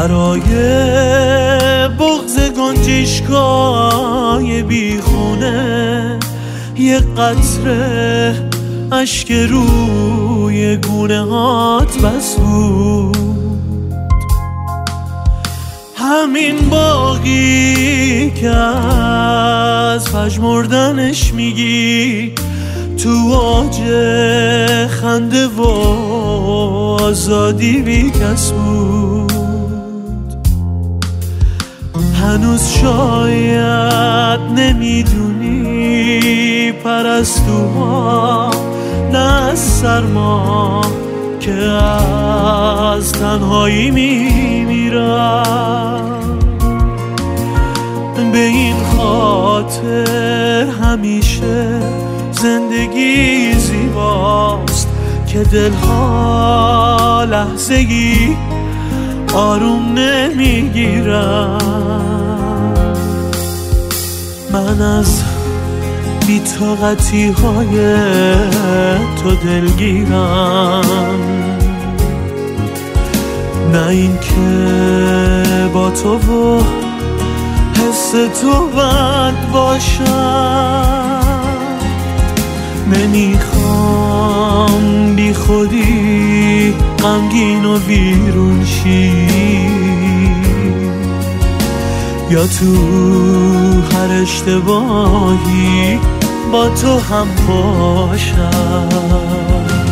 برای بغض گنجشگاه بیخونه یه قطره اشک روی گونه هات بس بود. همین باقی که از پژمردنش میگی تو اوج خنده و آزادی بی کس بود. هنوز شاید نمیدونی پرستوها نه از سرما که از تنهایی میمیرن. به این خاطر همیشه زندگی زیباست که دلها لحظه‌ای آروم نمیگیرن. من از بی‌طاقتی های تو دلگیرم، نه این که با تو و حس تو بد باشم. نمیخوام بی خودی غمگین و ویرون شی یا تو هر اشتباهی با تو هم باشم.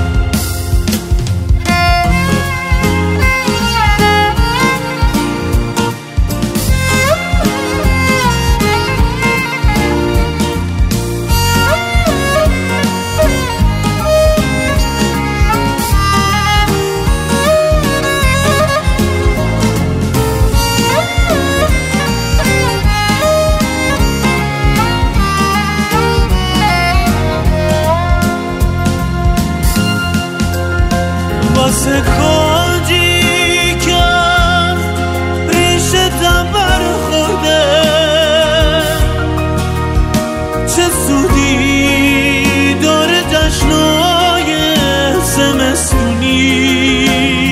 واسه کاجی که ریشتم برخورده چه سودی داره جشنای زمستونی.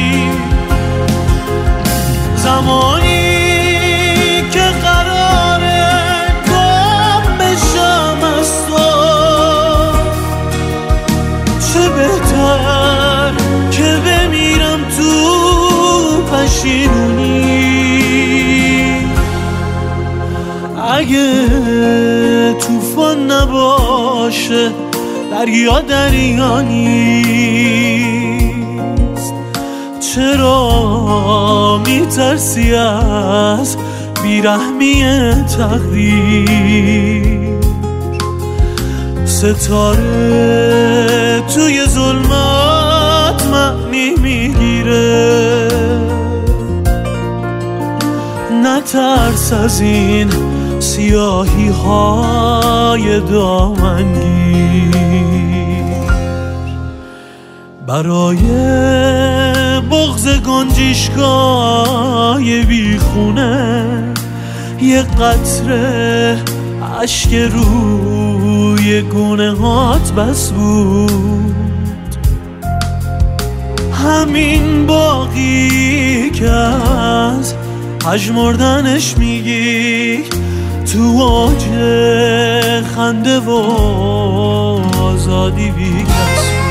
زمانی که قراره گم بشم از تو چه بهتر که بمیرم تو پشیمونی. اگه طوفان نباشه دریا دریا نیست، چرا میترسی از بیرحمی تقدیر؟ ستاره توی ظلمات معنی میگیره، نترس از این سیاهی های دامنگیر. برای بغض گنجشگاه بیخونه یه قطره اشک روی گونه هات بس بود. همین باقی که از پژمردنش میگی تو اوج خنده و آزادی بی کس بود.